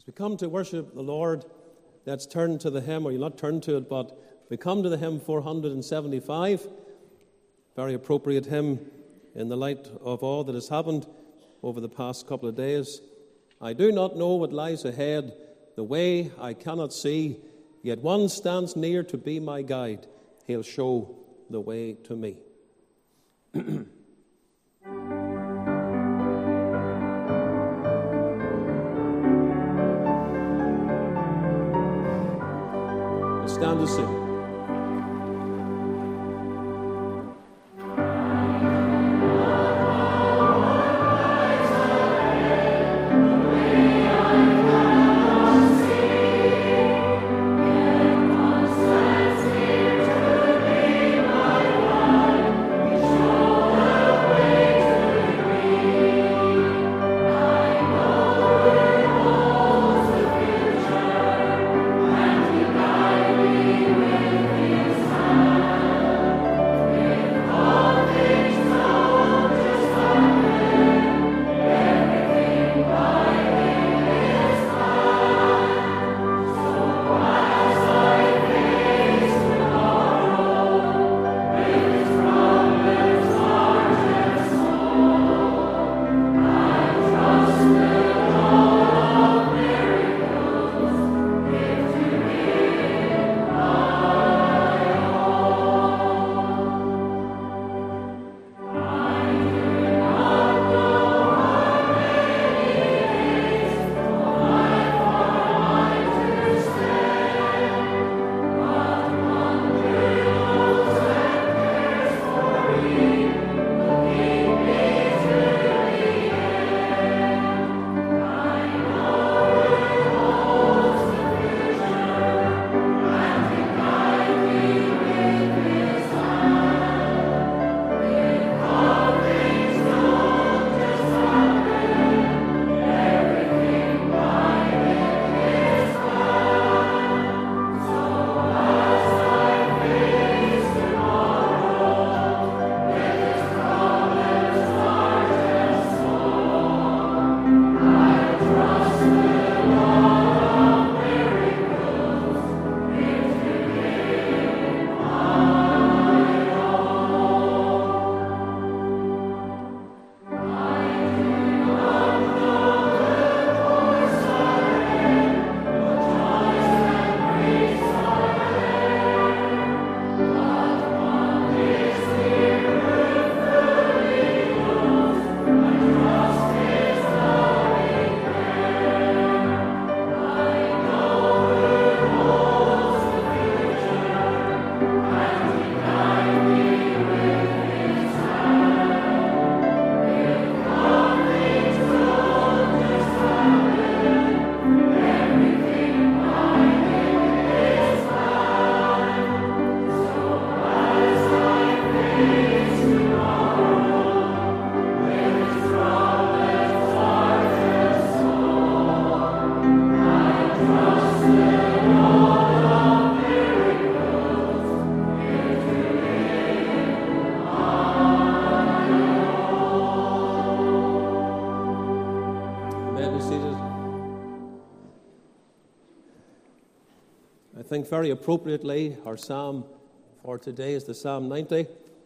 As we come to worship the Lord, let's turn to the hymn, or you'll not turn to it, but we come to the hymn 475, very appropriate hymn in the light of all that has happened over the past couple of days. I do not know what lies ahead, the way I cannot see, yet one stands near to be my guide. He'll show the way to me. Stand to sing. I think very appropriately, our psalm for today is the Psalm 90.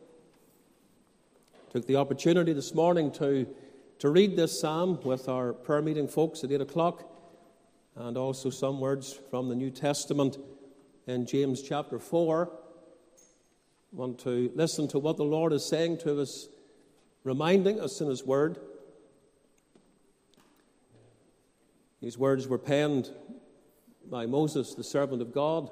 Took the opportunity this morning to read this psalm with our prayer meeting folks at 8 o'clock, and also some words from the New Testament in James chapter 4. I want to listen to what the Lord is saying to us, reminding us in His Word. These words were penned by Moses, the servant of God.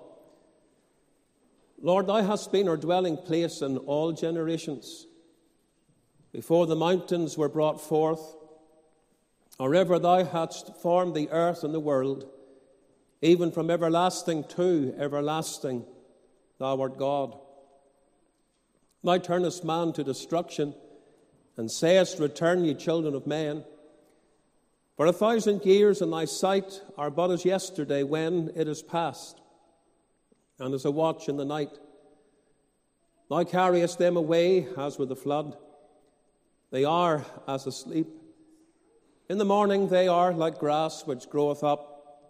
Lord, thou hast been our dwelling place in all generations. Before the mountains were brought forth, or ever thou hadst formed the earth and the world, even from everlasting to everlasting, thou art God. Thou turnest man to destruction, and sayest, Return, ye children of men. For 1,000 years in thy sight are but as yesterday when it is past, and as a watch in the night. Thou carriest them away as with a flood. They are as asleep. In the morning they are like grass which groweth up.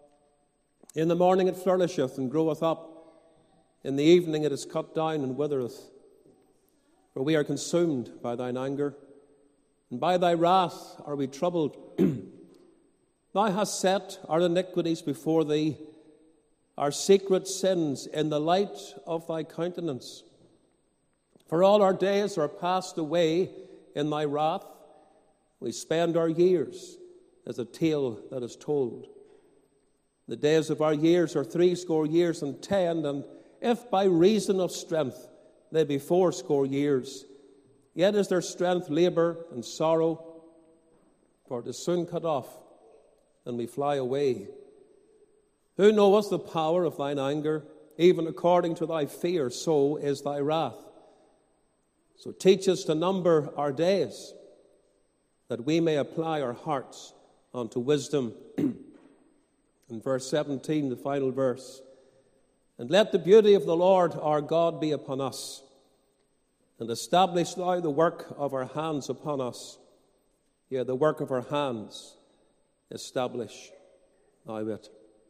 In the morning it flourisheth and groweth up. In the evening it is cut down and withereth. For we are consumed by thine anger, and by thy wrath are we troubled. Thou hast set our iniquities before thee, our secret sins in the light of thy countenance. For all our days are passed away in thy wrath. We spend our years as a tale that is told. The days of our years are 80 years and 10, and if by reason of strength they be 80 years, yet is their strength labour and sorrow, for it is soon cut off, and we fly away. Who knoweth the power of thine anger? Even according to thy fear, so is thy wrath. So teach us to number our days, that we may apply our hearts unto wisdom. In verse 17, the final verse, and let the beauty of the Lord our God be upon us, and establish thou the work of our hands upon us. Yea, the work of our hands, establish thou it.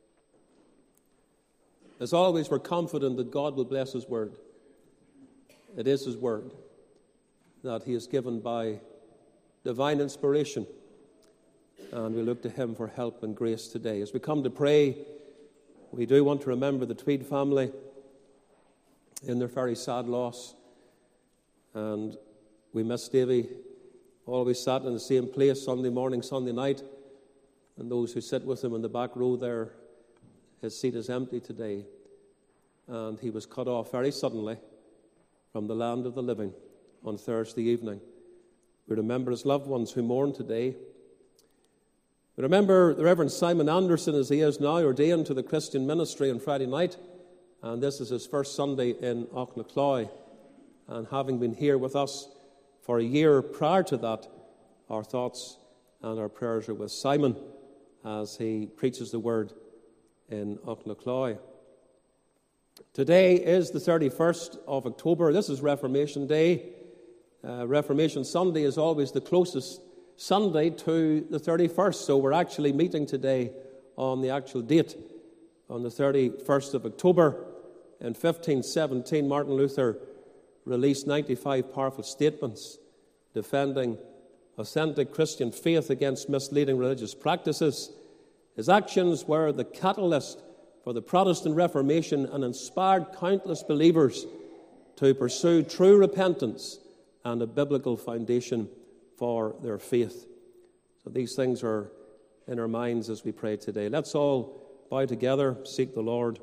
As always, we're confident that God will bless his word. It is his word that he has given by divine inspiration. And we look to him for help and grace today. As we come to pray, we do want to remember the Tweed family in their very sad loss. And we miss Davy. Always sat in the same place Sunday morning, Sunday night. And those who sit with him in the back row there, his seat is empty today. And he was cut off very suddenly from the land of the living on Thursday evening. We remember his loved ones who mourn today. We remember the Reverend Simon Anderson, as he is now ordained to the Christian ministry on Friday night, and this is his first Sunday in Aughnacloy. And having been here with us for a year prior to that, our thoughts and our prayers are with Simon as he preaches the word in Aughnacloy. Today is the 31st of October. This is Reformation Day. Reformation Sunday is always the closest Sunday to the 31st, so we're actually meeting today on the actual date, on the 31st of October. In 1517, Martin Luther released 95 powerful statements defending authentic Christian faith against misleading religious practices. His actions were the catalyst for the Protestant Reformation and inspired countless believers to pursue true repentance and a biblical foundation for their faith. So these things are in our minds as we pray today. Let's all bow together, seek the Lord.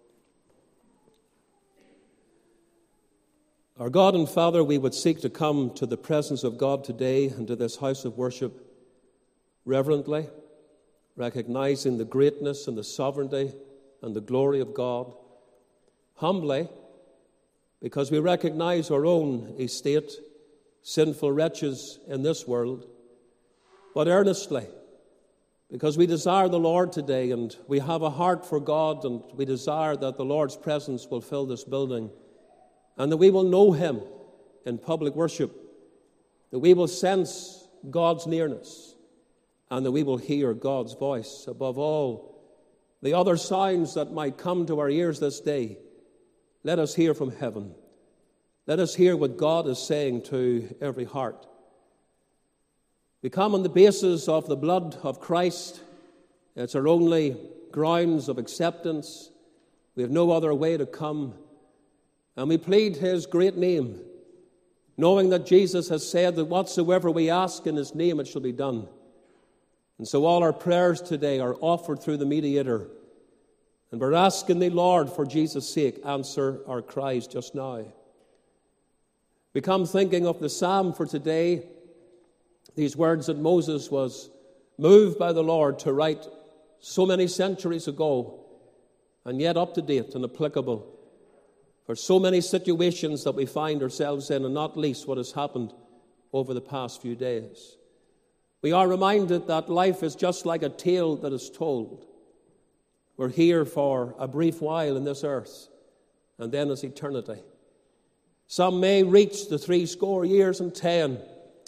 Our God and Father, we would seek to come to the presence of God today and to this house of worship reverently, recognizing the greatness and the sovereignty and the glory of God, humbly, because we recognize our own estate, sinful wretches in this world, but earnestly, because we desire the Lord today, and we have a heart for God, and we desire that the Lord's presence will fill this building, and that we will know him in public worship, that we will sense God's nearness, and that we will hear God's voice above all the other sounds that might come to our ears this day. Let us hear from heaven. Let us hear what God is saying to every heart. We come on the basis of the blood of Christ. It's our only grounds of acceptance. We have no other way to come. And we plead his great name, knowing that Jesus has said that whatsoever we ask in his name, it shall be done. And so all our prayers today are offered through the mediator. And we're asking the Lord, for Jesus' sake, answer our cries just now. We come thinking of the psalm for today, these words that Moses was moved by the Lord to write so many centuries ago, and yet up to date and applicable for so many situations that we find ourselves in, and not least what has happened over the past few days. We are reminded that life is just like a tale that is told. We're here for a brief while in this earth, and then is eternity. Some may reach the 80 years and 10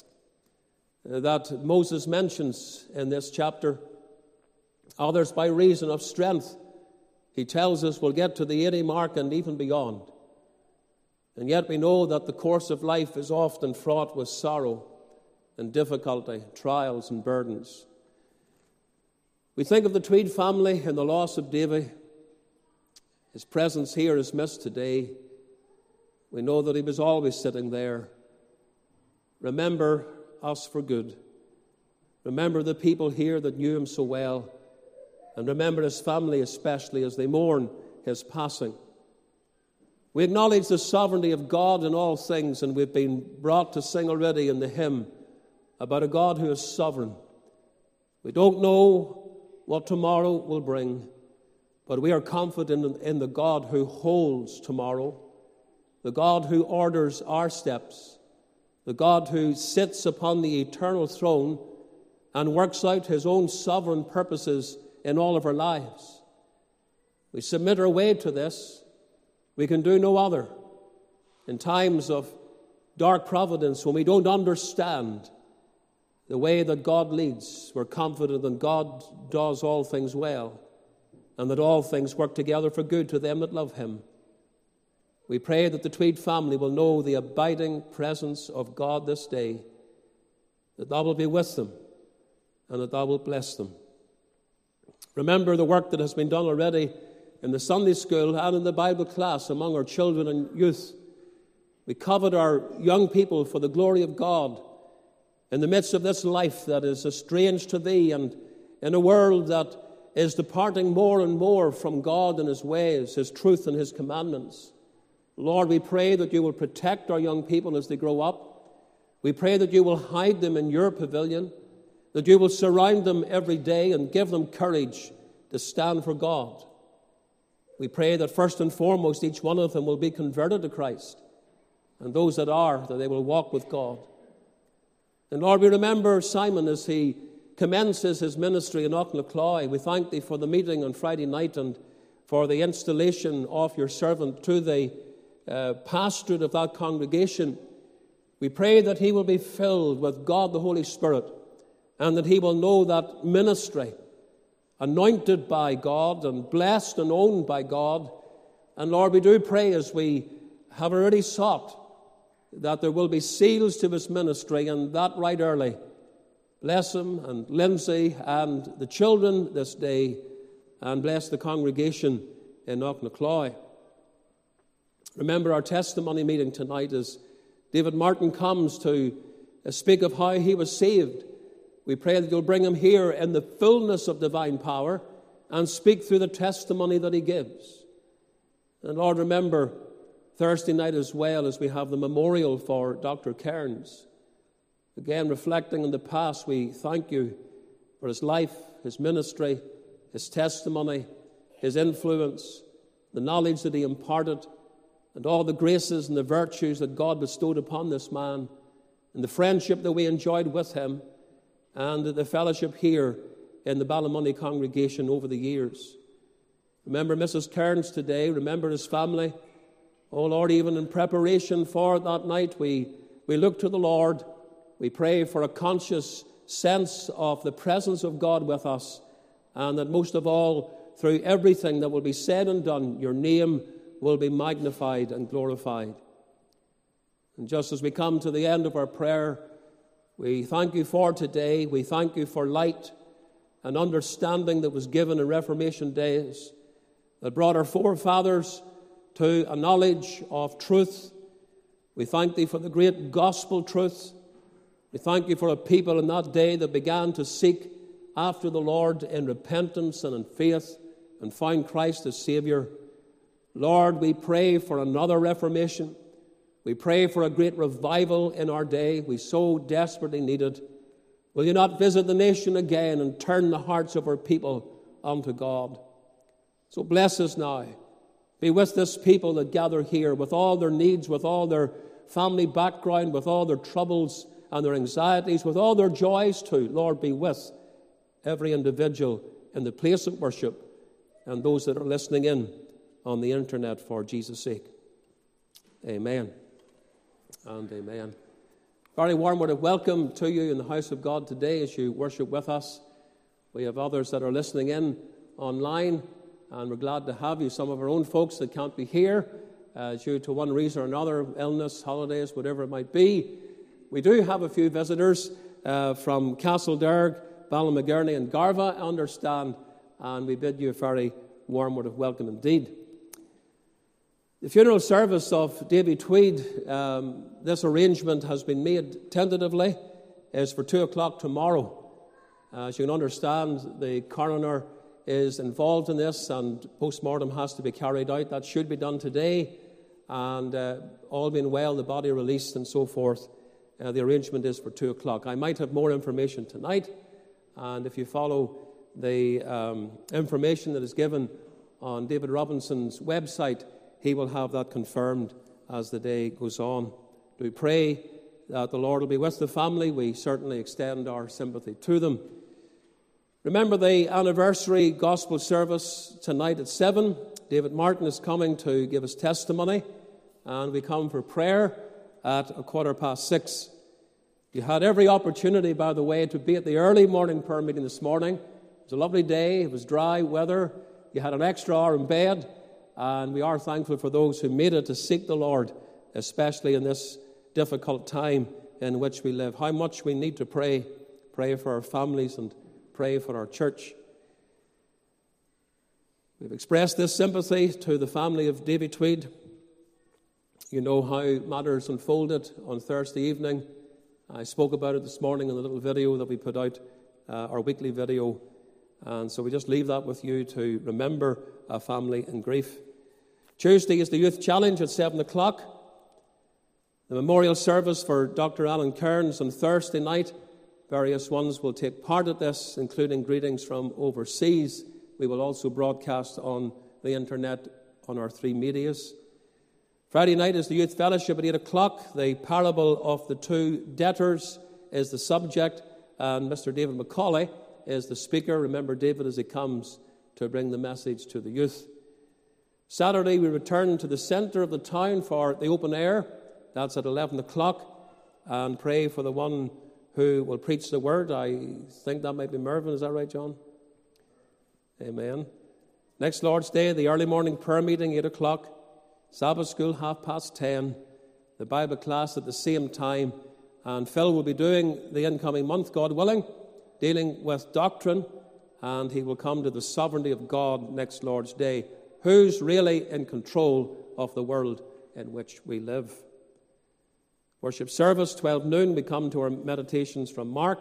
that Moses mentions in this chapter. Others by reason of strength He tells us we'll get to the 80 mark and even beyond. And yet we know that the course of life is often fraught with sorrow and difficulty, trials and burdens. We think of the Tweed family and the loss of Davy. His presence here is missed today. We know that he was always sitting there. Remember us for good. Remember the people here that knew him so well. And remember his family especially as they mourn his passing. We acknowledge the sovereignty of God in all things, and we've been brought to sing already in the hymn about a God who is sovereign. We don't know what tomorrow will bring, but we are confident in the God who holds tomorrow, the God who orders our steps, the God who sits upon the eternal throne and works out his own sovereign purposes in all of our lives. We submit our way to this. We can do no other. In times of dark providence, when we don't understand the way that God leads, we're confident that God does all things well and that all things work together for good to them that love him. We pray that the Tweed family will know the abiding presence of God this day, that thou will be with them and that thou wilt bless them. Remember the work that has been done already in the Sunday school and in the Bible class among our children and youth. We covet our young people for the glory of God in the midst of this life that is estranged to thee, and in a world that is departing more and more from God and his ways, his truth and his commandments. Lord, we pray that you will protect our young people as they grow up. We pray that you will hide them in your pavilion, that you will surround them every day and give them courage to stand for God. We pray that first and foremost each one of them will be converted to Christ, and those that are, that they will walk with God. And Lord, we remember Simon as he commences his ministry in Auchnacloy. We thank thee for the meeting on Friday night and for the installation of your servant to the pastorate of that congregation. We pray that he will be filled with God the Holy Spirit, and that he will know that ministry, anointed by God and blessed and owned by God. And Lord, we do pray, as we have already sought, that there will be seals to his ministry, and that right early. Bless him and Lindsay and the children this day, and bless the congregation in Auchnacloy. Remember our testimony meeting tonight as David Martin comes to speak of how he was saved. We pray that you'll bring him here in the fullness of divine power and speak through the testimony that he gives. And Lord, remember Thursday night as well, as we have the memorial for Dr. Cairns. Again, reflecting on the past, we thank you for his life, his ministry, his testimony, his influence, the knowledge that he imparted, and all the graces and the virtues that God bestowed upon this man, and the friendship that we enjoyed with him, and the fellowship here in the Ballymoney congregation over the years. Remember Mrs. Cairns today. Remember his family. Oh, Lord, even in preparation for that night, we look to the Lord. We pray for a conscious sense of the presence of God with us, and that most of all, through everything that will be said and done, your name will be magnified and glorified. And just as we come to the end of our prayer, we thank you for today. We thank you for light and understanding that was given in Reformation days, that brought our forefathers to a knowledge of truth. We thank thee for the great gospel truth. We thank you for a people in that day that began to seek after the Lord in repentance and in faith and find Christ as Savior. Lord, we pray for another Reformation. We pray for a great revival in our day. We so desperately need it. Will you not visit the nation again and turn the hearts of our people unto God? So bless us now. Be with this people that gather here with all their needs, with all their family background, with all their troubles and their anxieties, with all their joys too. Lord, be with every individual in the place of worship and those that are listening in on the internet for Jesus' sake. Amen. And amen. Very warm word of welcome to you in the house of God today as you worship with us. We have others that are listening in online. and we're glad to have you. Some of our own folks that can't be here due to one reason or another, illness, holidays, whatever it might be. We do have a few visitors from Castlederg, Ballymagurney and Garva, I understand, and we bid you a very warm word of welcome indeed. The funeral service of Davy Tweed, this arrangement has been made tentatively, is for 2 o'clock tomorrow. As you can understand, the coroner is involved in this and post-mortem has to be carried out. That should be done today, and all being well, the body released and so forth. The arrangement is for 2 o'clock. I might have more information tonight, and if you follow the information that is given on David Robinson's website, he will have that confirmed as the day goes on. We pray that the Lord will be with the family. We certainly extend our sympathy to them. Remember the anniversary gospel service tonight at 7. David Martin is coming to give his testimony, and we come for prayer at 6:15. You had every opportunity, by the way, to be at the early morning prayer meeting this morning. It was a lovely day. It was dry weather. You had an extra hour in bed, and we are thankful for those who made it to seek the Lord, especially in this difficult time in which we live. How much we need to pray for our families and pray for our church. We've expressed this sympathy to the family of Davy Tweed. You know how matters unfolded on Thursday evening. I spoke about it this morning in the little video that we put out, our weekly video. And so we just leave that with you to remember a family in grief. Tuesday is the Youth Challenge at 7 o'clock. The memorial service for Dr. Alan Cairns on Thursday night. Various ones will take part at this, including greetings from overseas. We will also broadcast on the internet on our 3 medias. Friday night is the Youth Fellowship at 8 o'clock. The parable of the 2 debtors is the subject, and Mr. David Macaulay is the speaker. Remember David as he comes to bring the message to the youth. Saturday we return to the centre of the town for the open air. That's at 11 o'clock, and pray for the one who will preach the word. I think that might be Mervyn. Is that right, John? Amen. Next Lord's Day, the early morning prayer meeting, 8 o'clock. Sabbath school, 10:30. The Bible class at the same time. And Phil will be doing the incoming month, God willing, dealing with doctrine. And he will come to the sovereignty of God next Lord's Day. Who's really in control of the world in which we live? Worship service, 12 noon, we come to our meditations from Mark.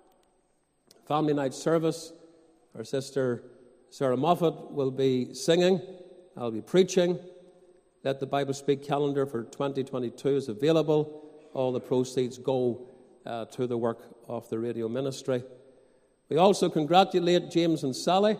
Family night service, our sister Sarah Moffat will be singing. I'll be preaching. Let the Bible Speak calendar for 2022 is available. All the proceeds go to the work of the radio ministry. We also congratulate James and Sally.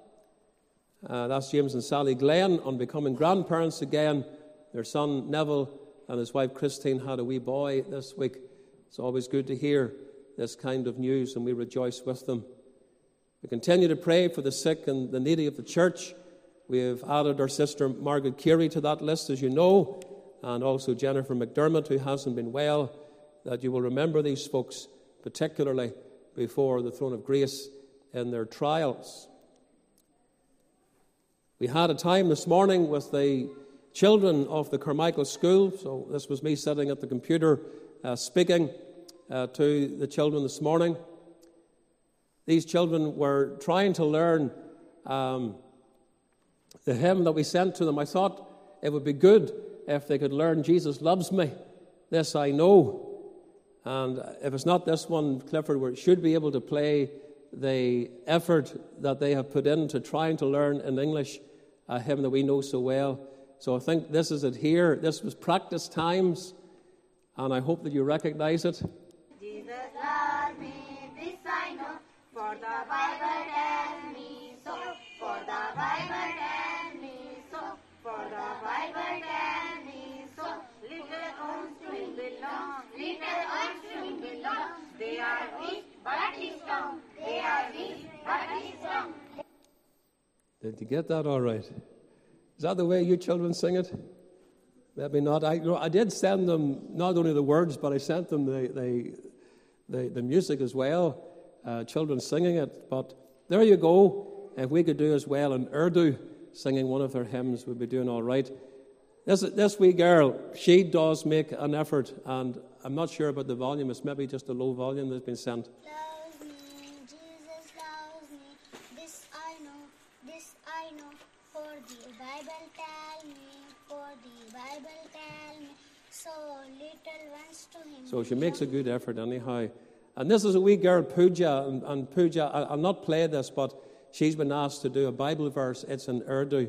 That's James and Sally Glenn on becoming grandparents again. Their son Neville and his wife Christine had a wee boy this week. It's always good to hear this kind of news, and we rejoice with them. We continue to pray for the sick and the needy of the church. We have added our sister Margaret Carey to that list, as you know, and also Jennifer McDermott, who hasn't been well, that you will remember these folks, particularly before the throne of grace in their trials. We had a time this morning with the children of the Carmichael School. So this was me sitting at the computer speaking to the children this morning. These children were trying to learn the hymn that we sent to them. I thought it would be good if they could learn Jesus Loves Me, This I Know. And if it's not this one, Clifford, we should be able to play the effort that they have put into trying to learn in English a hymn that we know so well. So I think this is it here. This was practice times, and I hope that you recognize it. Jesus loves me, this I know, for the Bible tells me so, for the Bible tells me so, for the Bible tells me so. Little arms to him belong, little arms to him belong. They are weak, but he's strong. They are weak, but he's strong. Did you get that all right? Is that the way you children sing it? Maybe not. I did send them not only the words, but I sent them the music as well, children singing it. But there you go. If we could do as well in Urdu singing one of their hymns, we'll be doing all right. This wee girl, she does make an effort, and I'm not sure about the volume. It's maybe just a low volume that's been sent. Loves me, Jesus loves me, this I know, for the Bible tell me, so little ones to him. So she makes a good effort anyhow. And this is a wee girl, Pooja, and Pooja, I'll not play this, but she's been asked to do a Bible verse. It's in Urdu.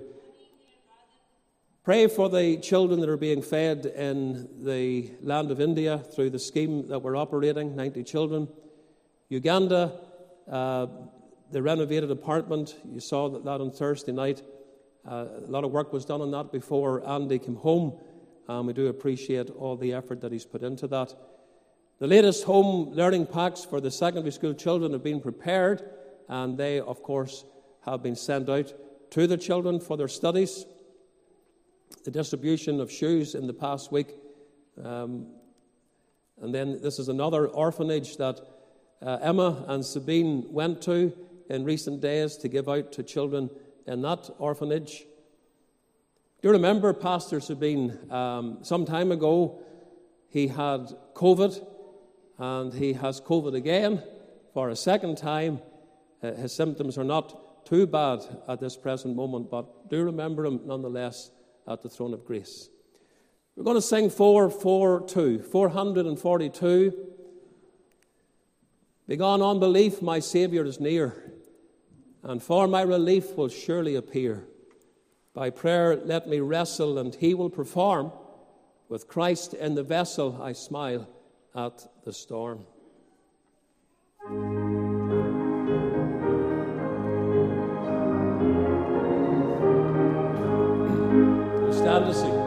Pray for the children that are being fed in the land of India through the scheme that we're operating, 90 children. Uganda, the renovated apartment, you saw that on Thursday night. A lot of work was done on that before Andy came home. We do appreciate all the effort that he's put into that. The latest home learning packs for the secondary school children have been prepared, and they, of course, have been sent out to the children for their studies. The distribution of shoes in the past week. And then this is another orphanage that Emma and Sabine went to in recent days to give out to children in that orphanage. Do you remember Pastor Sabine? Some time ago, he had COVID, and he has COVID again for a second time. His symptoms are not too bad at this present moment, but do remember him nonetheless at the throne of grace. We're going to sing 442. Begone unbelief, my Saviour is near, and for my relief will surely appear. By prayer let me wrestle, and he will perform. With Christ in the vessel I smile at the storm. Stand to sing.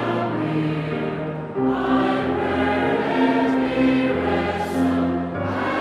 I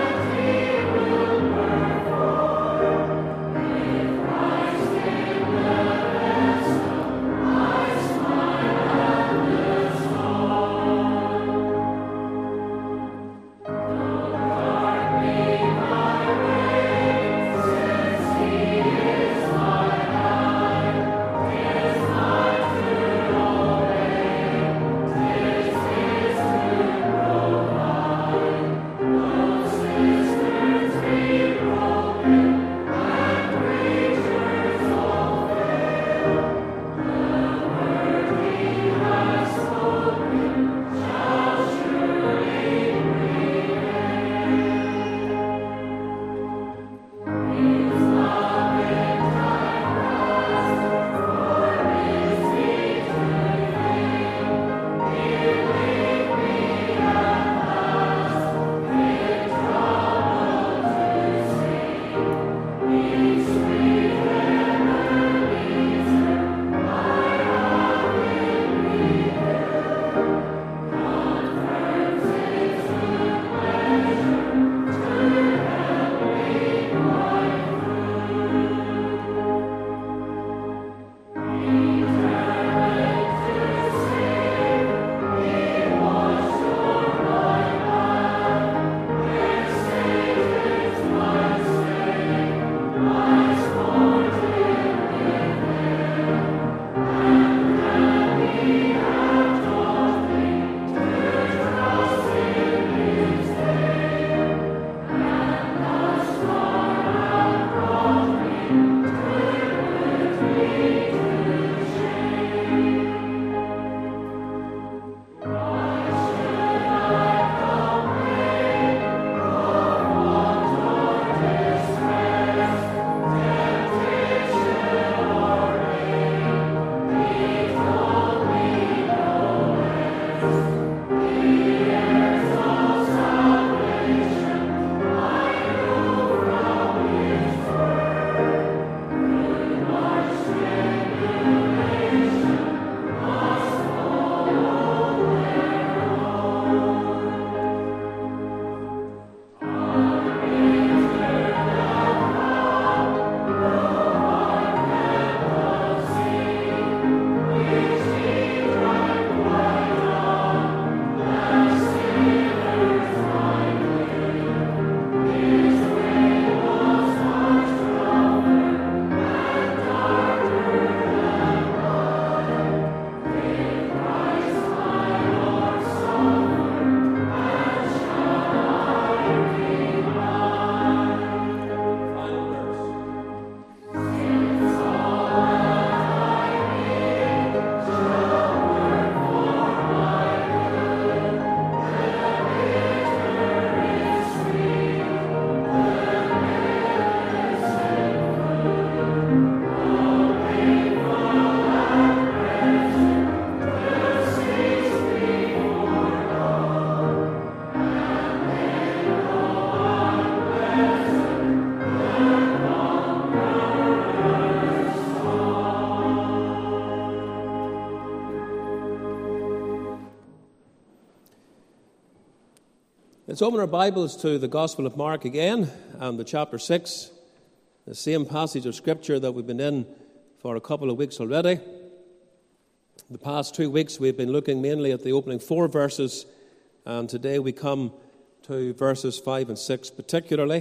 Let's open our Bibles to the Gospel of Mark again, and the chapter 6, the same passage of Scripture that we've been in for a couple of weeks already. The past 2 weeks we've been looking mainly at the opening 4 verses, and today we come to verses 5 and 6 particularly.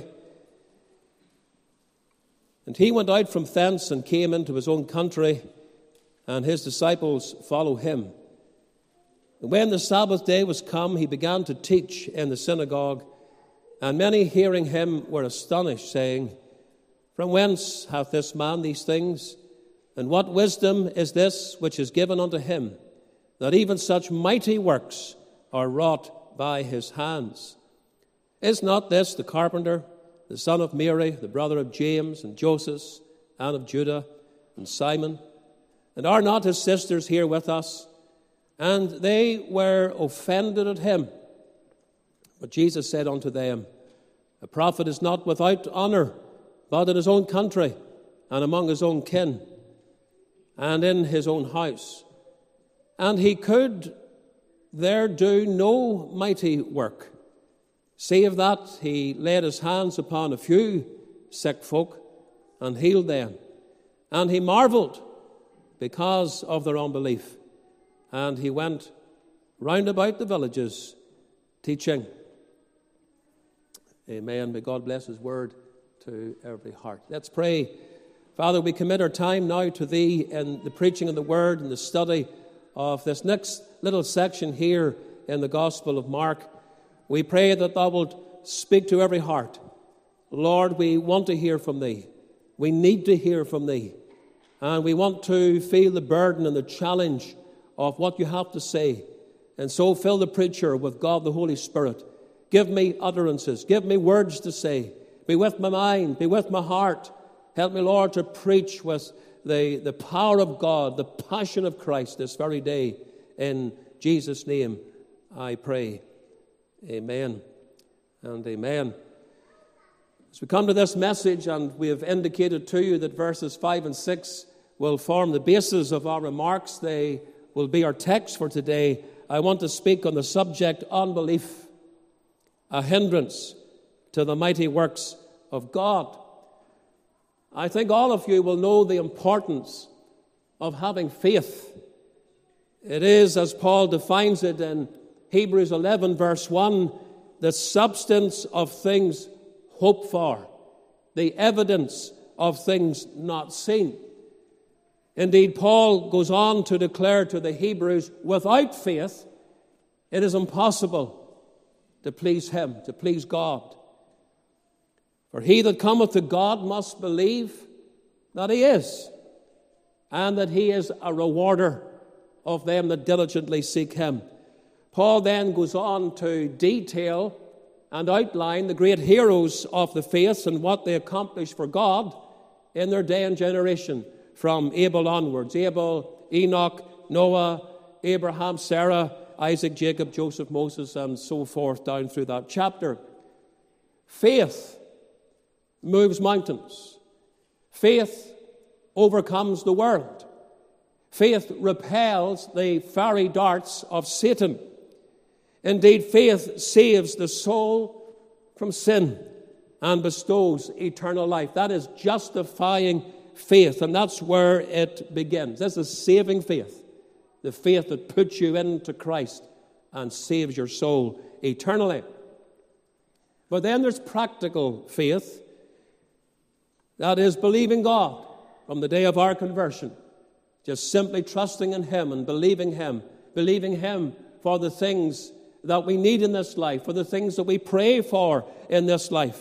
And he went out from thence and came into his own country, and his disciples followed him. And when the Sabbath day was come, he began to teach in the synagogue, and many hearing him were astonished, saying, From whence hath this man these things? And what wisdom is this which is given unto him, that even such mighty works are wrought by his hands? Is not this the carpenter, the son of Mary, the brother of James and Joseph, and of Judah and Simon? And are not his sisters here with us? And they were offended at him. But Jesus said unto them, A prophet is not without honour, but in his own country, and among his own kin, and in his own house. And he could there do no mighty work, save that he laid his hands upon a few sick folk and healed them. And he marvelled because of their unbelief. And he went round about the villages, teaching. Amen. May God bless his word to every heart. Let's pray. Father, we commit our time now to thee in the preaching of the word and the study of this next little section here in the Gospel of Mark. We pray that thou wilt speak to every heart. Lord, we want to hear from thee. We need to hear from thee. And we want to feel the burden and the challenge of what you have to say. And so fill the preacher with God the Holy Spirit. Give me utterances. Give me words to say. Be with my mind. Be with my heart. Help me, Lord, to preach with the power of God, the passion of Christ this very day. In Jesus' name I pray. Amen and amen. As we come to this message, and we have indicated to you that verses 5 and 6 will form the basis of our remarks. They will be our text for today. I want to speak on the subject unbelief, a hindrance to the mighty works of God. I think all of you will know the importance of having faith. It is, as Paul defines it in Hebrews 11, verse 1, the substance of things hoped for, the evidence of things not seen. Indeed, Paul goes on to declare to the Hebrews, without faith, it is impossible to please him, to please God. For he that cometh to God must believe that he is, and that he is a rewarder of them that diligently seek him. Paul then goes on to detail and outline the great heroes of the faith and what they accomplished for God in their day and generation, from Abel onwards. Abel, Enoch, Noah, Abraham, Sarah, Isaac, Jacob, Joseph, Moses, and so forth down through that chapter. Faith moves mountains. Faith overcomes the world. Faith repels the fiery darts of Satan. Indeed, faith saves the soul from sin and bestows eternal life. That is justifying faith, and that's where it begins. This is saving faith, the faith that puts you into Christ and saves your soul eternally. But then there's practical faith, that is believing God from the day of our conversion, just simply trusting in him and believing him for the things that we need in this life, for the things that we pray for in this life.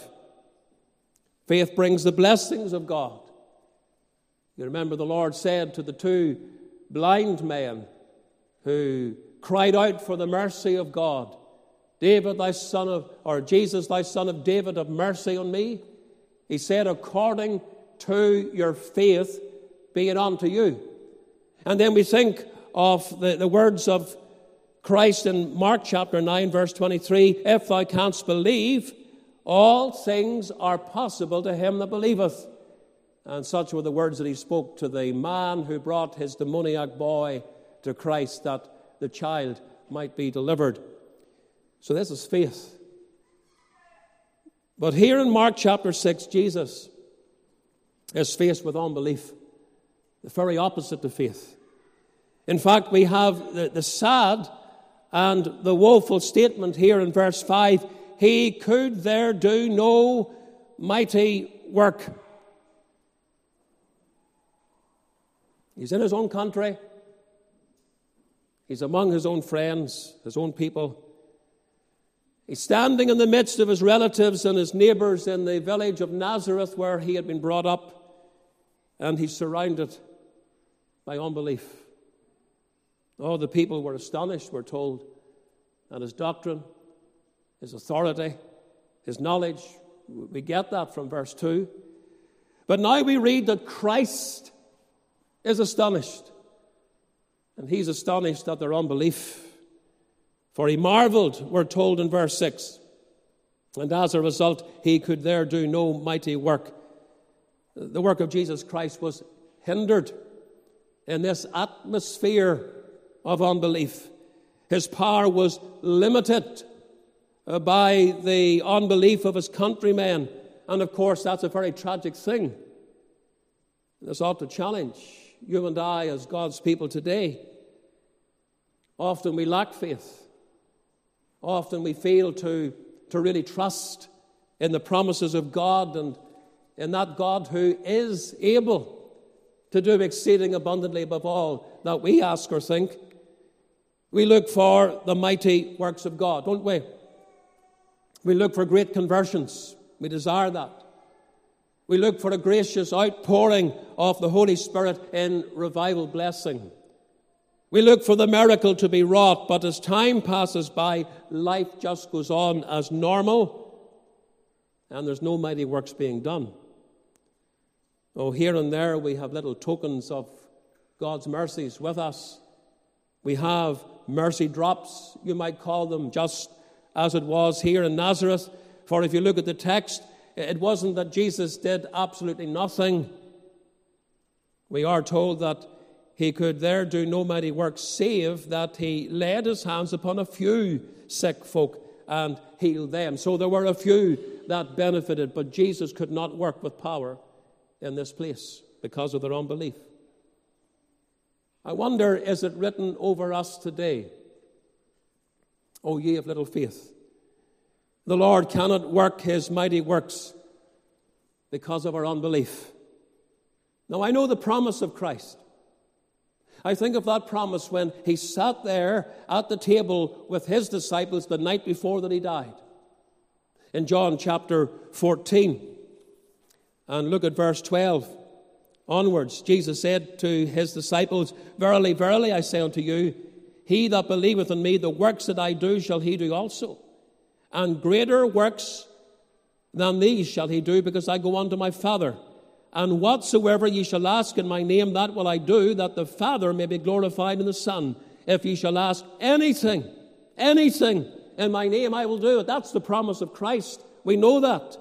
Faith brings the blessings of God. You remember the Lord said to the 2 blind men who cried out for the mercy of God, Jesus, thy son of David, have mercy on me. He said, according to your faith, be it unto you. And then we think of the words of Christ in Mark chapter 9, verse 23, if thou canst believe, all things are possible to him that believeth. And such were the words that he spoke to the man who brought his demoniac boy to Christ, that the child might be delivered. So this is faith. But here in Mark chapter 6, Jesus is faced with unbelief, the very opposite to faith. In fact, we have the sad and the woeful statement here in verse 5, he could there do no mighty work. He's in his own country. He's among his own friends, his own people. He's standing in the midst of his relatives and his neighbors in the village of Nazareth where he had been brought up, and he's surrounded by unbelief. Oh, the people were astonished, we're told, at his doctrine, his authority, his knowledge. We get that from verse 2. But now we read that Christ is astonished, and he's astonished at their unbelief. For he marveled, we're told in verse 6, and as a result, he could there do no mighty work. The work of Jesus Christ was hindered in this atmosphere of unbelief. His power was limited by the unbelief of his countrymen. And of course, that's a very tragic thing. This ought to challenge you and I as God's people today. Often we lack faith. Often we fail to really trust in the promises of God and in that God who is able to do exceeding abundantly above all that we ask or think. We look for the mighty works of God, don't we? We look for great conversions. We desire that. We look for a gracious outpouring of the Holy Spirit in revival blessing. We look for the miracle to be wrought, but as time passes by, life just goes on as normal, and there's no mighty works being done. Oh, here and there we have little tokens of God's mercies with us. We have mercy drops, you might call them, just as it was here in Nazareth. For if you look at the text, it wasn't that Jesus did absolutely nothing. We are told that he could there do no mighty work, save that he laid his hands upon a few sick folk and healed them. So there were a few that benefited, but Jesus could not work with power in this place because of their unbelief. I wonder, is it written over us today? O ye of little faith. The Lord cannot work his mighty works because of our unbelief. Now, I know the promise of Christ. I think of that promise when he sat there at the table with his disciples the night before that he died. In John chapter 14, and look at verse 12 onwards, Jesus said to his disciples, Verily, verily, I say unto you, he that believeth in me, the works that I do shall he do also. And greater works than these shall he do, because I go unto my Father. And whatsoever ye shall ask in my name, that will I do, that the Father may be glorified in the Son. If ye shall ask anything in my name, I will do it. That's the promise of Christ. We know that.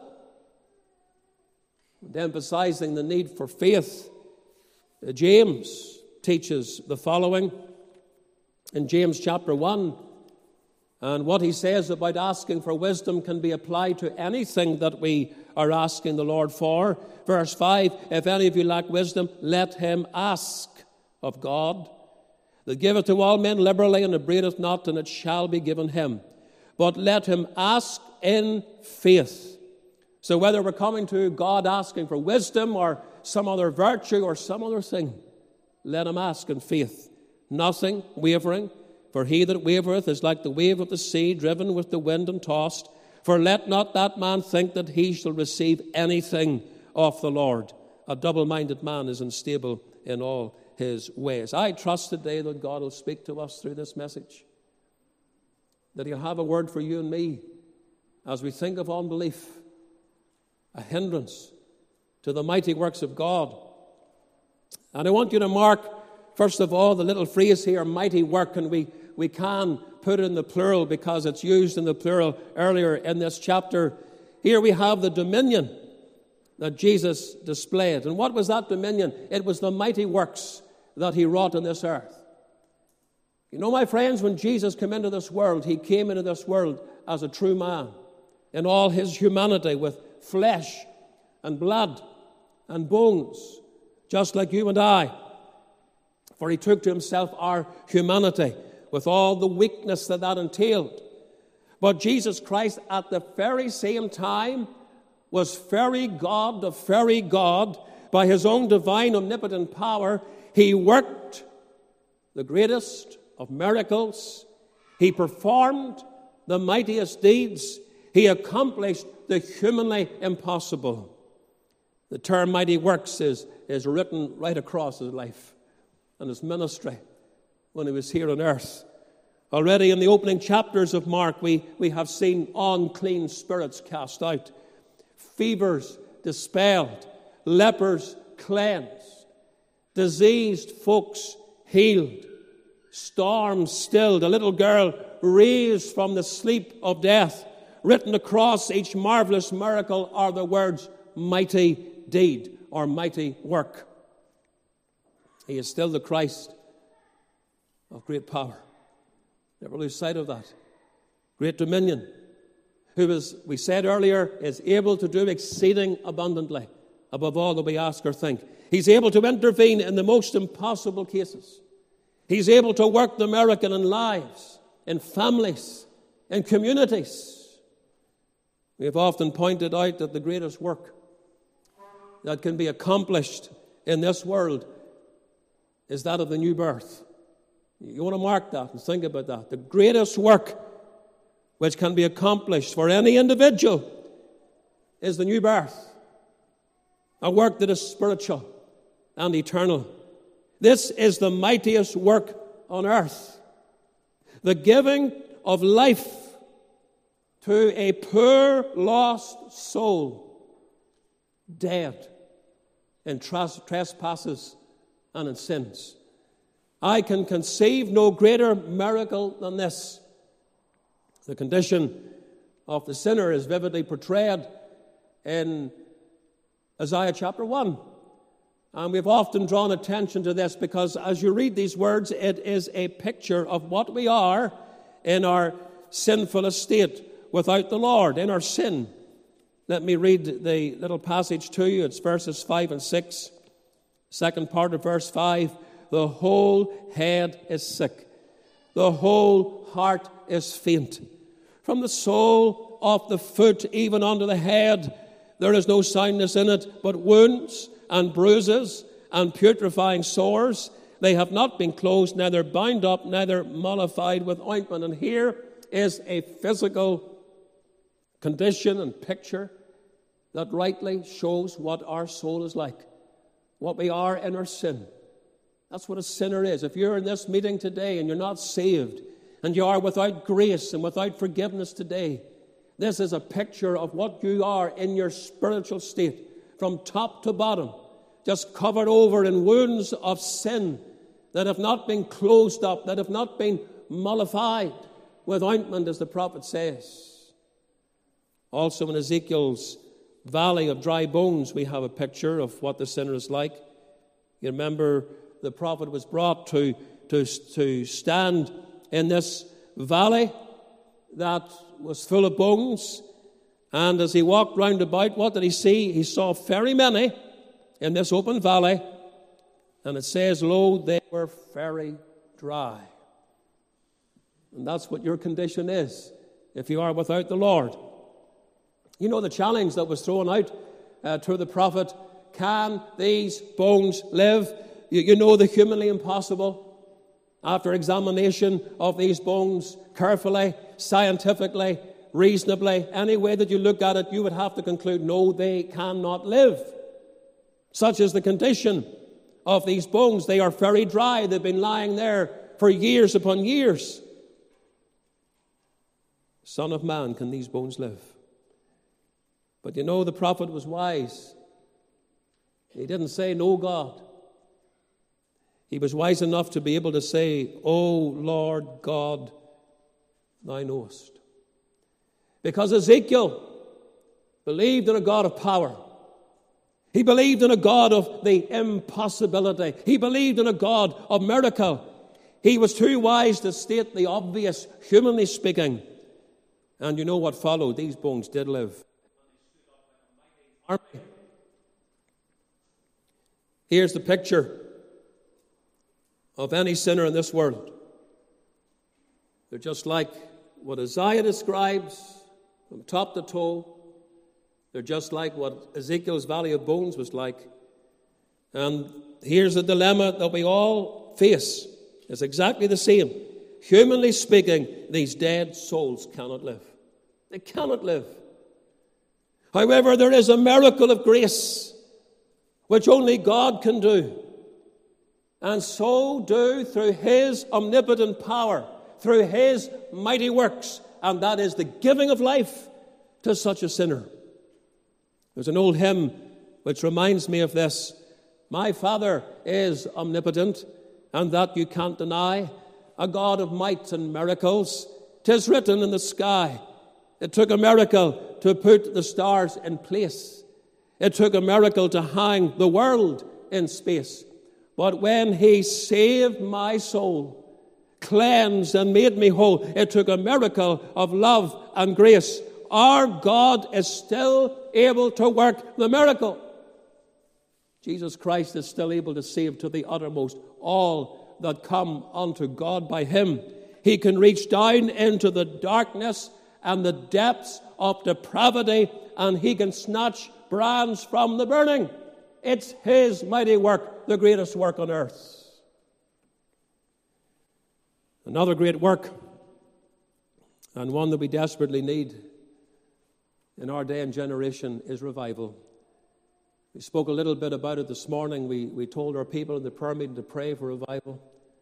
And emphasizing the need for faith, James teaches the following in James chapter 1. And what he says about asking for wisdom can be applied to anything that we are asking the Lord for. Verse 5, if any of you lack wisdom, let him ask of God, that giveth to all men liberally and upbraideth not, and it shall be given him. But let him ask in faith. So whether we're coming to God asking for wisdom or some other virtue or some other thing, let him ask in faith, nothing wavering. For he that wavereth is like the wave of the sea, driven with the wind and tossed. For let not that man think that he shall receive anything of the Lord. A double-minded man is unstable in all his ways. I trust today that God will speak to us through this message, that he'll have a word for you and me as we think of unbelief, a hindrance to the mighty works of God. And I want you to mark, first of all, the little phrase here, mighty work, and we can put it in the plural because it's used in the plural earlier in this chapter. Here we have the dominion that Jesus displayed. And what was that dominion? It was the mighty works that he wrought on this earth. You know, my friends, when Jesus came into this world, he came into this world as a true man. in all his humanity with flesh and blood and bones, just like you and I. For he took to himself our humanity with all the weakness that entailed. But Jesus Christ, at the very same time, was very God of very God. By his own divine omnipotent power, he worked the greatest of miracles. He performed the mightiest deeds. He accomplished the humanly impossible. The term mighty works is written right across his life and his ministry when he was here on earth. Already in the opening chapters of Mark, we have seen unclean spirits cast out, fevers dispelled, lepers cleansed, diseased folks healed, storms stilled, a little girl raised from the sleep of death. Written across each marvelous miracle are the words mighty deed or mighty work. He is still the Christ of great power. Never lose sight of that. Great dominion, who, as we said earlier, is able to do exceeding abundantly above all that we ask or think. He's able to intervene in the most impossible cases. He's able to work the miracle in lives, in families, in communities. We have often pointed out that the greatest work that can be accomplished in this world is that of the new birth. You want to mark that and think about that. The greatest work which can be accomplished for any individual is the new birth, a work that is spiritual and eternal. This is the mightiest work on earth, the giving of life to a poor, lost soul, dead in trespasses and in sins. I can conceive no greater miracle than this. The condition of the sinner is vividly portrayed in Isaiah chapter 1. And we've often drawn attention to this because as you read these words, it is a picture of what we are in our sinful estate without the Lord, in our sin. Let me read the little passage to you. It's verses 5 and 6. Second part of verse 5. The whole head is sick. The whole heart is faint. From the sole of the foot even unto the head, there is no soundness in it, but wounds and bruises and putrefying sores. They have not been closed, neither bound up, neither mollified with ointment. And here is a physical condition and picture that rightly shows what our soul is like, what we are in our sin. That's what a sinner is. If you're in this meeting today and you're not saved, and you are without grace and without forgiveness today, this is a picture of what you are in your spiritual state, from top to bottom, just covered over in wounds of sin that have not been closed up, that have not been mollified with ointment, as the prophet says. Also in Ezekiel's valley of dry bones, we have a picture of what the sinner is like. You remember the prophet was brought to stand in this valley that was full of bones. And as he walked round about, what did he see? He saw very many in this open valley. And it says, lo, they were very dry. And that's what your condition is if you are without the Lord. You know the challenge that was thrown out to the prophet. Can these bones live? You know the humanly impossible. After examination of these bones carefully, scientifically, reasonably, any way that you look at it, you would have to conclude, no, they cannot live. Such is the condition of these bones. They are very dry. They've been lying there for years upon years. Son of man, can these bones live? But you know, the prophet was wise. He didn't say, no, God. He was wise enough to be able to say, O Lord God, thou knowest. Because Ezekiel believed in a God of power. He believed in a God of the impossibility. He believed in a God of miracle. He was too wise to state the obvious, humanly speaking. And you know what followed? These bones did live. Here's the picture of any sinner in this world. They're just like what Isaiah describes from top to toe. They're just like what Ezekiel's Valley of Bones was like. And here's the dilemma that we all face. It's exactly the same. Humanly speaking, these dead souls cannot live. They cannot live. However, there is a miracle of grace which only God can do. And so do through his omnipotent power, through his mighty works, and that is the giving of life to such a sinner. There's an old hymn which reminds me of this. My Father is omnipotent, and that you can't deny, a God of might and miracles. 'Tis written in the sky. It took a miracle to put the stars in place. It took a miracle to hang the world in space. But when he saved my soul, cleansed and made me whole, it took a miracle of love and grace. Our God is still able to work the miracle. Jesus Christ is still able to save to the uttermost all that come unto God by him. He can reach down into the darkness and the depths of depravity, and he can snatch brands from the burning. It's his mighty work, the greatest work on earth. Another great work, and one that we desperately need in our day and generation, is revival. We spoke a little bit about it this morning. We told our people in the prayer meeting to pray for revival.